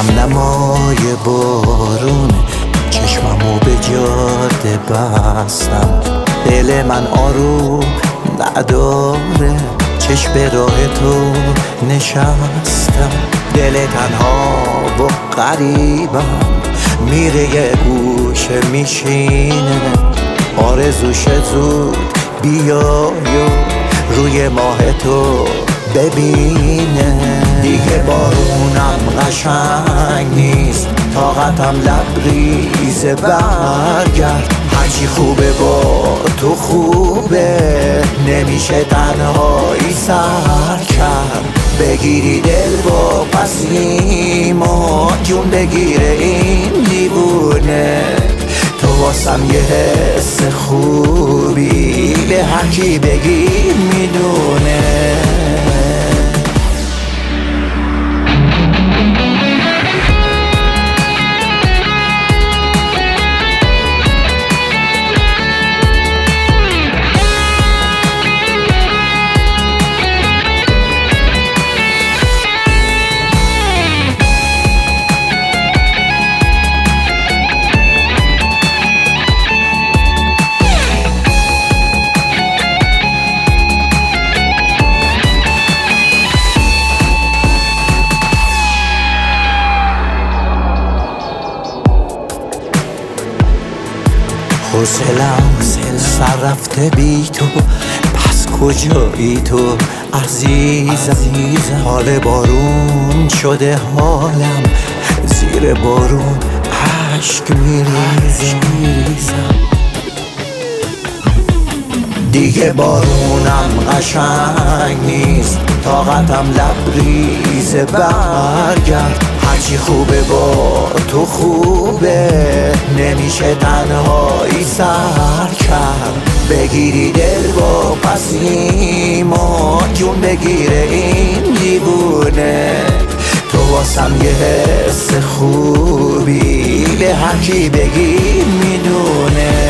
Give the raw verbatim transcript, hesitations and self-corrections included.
نمای بارون چشممو به جاده بستم. دل من آروم نداره، چشم به راه تو نشستم. دل تنها و غریبم میره یه گوشه میشینه، آرزوش زود بیای و روی ماه تو ببینه. دیگه بارونم قشنگ نیست، طاقتم لبریز برگرد. هرچی خوبه با تو خوبه، نمیشه تنهایی سر کرد. بگیری دل با پسیما جون بگیره این دیوونه. تو واسم یه حس خوبی، به هر کی بگی میدونه. حوصلم سر رفته بی تو، پس کجایی تو عزیزم؟ حال بارون شده حالم، زیر بارون عشق میریزم. دیگه بارونم قشنگ نیست، طاقتم لبریز برگرد. هرچی خوبه با تو خوبه، نمیشه تنهایی سر کرد. بگیری دل با پسیما جون بگیره این دیوونه. تو واسم یه حس خوبی، به هر کی بگی میدونه.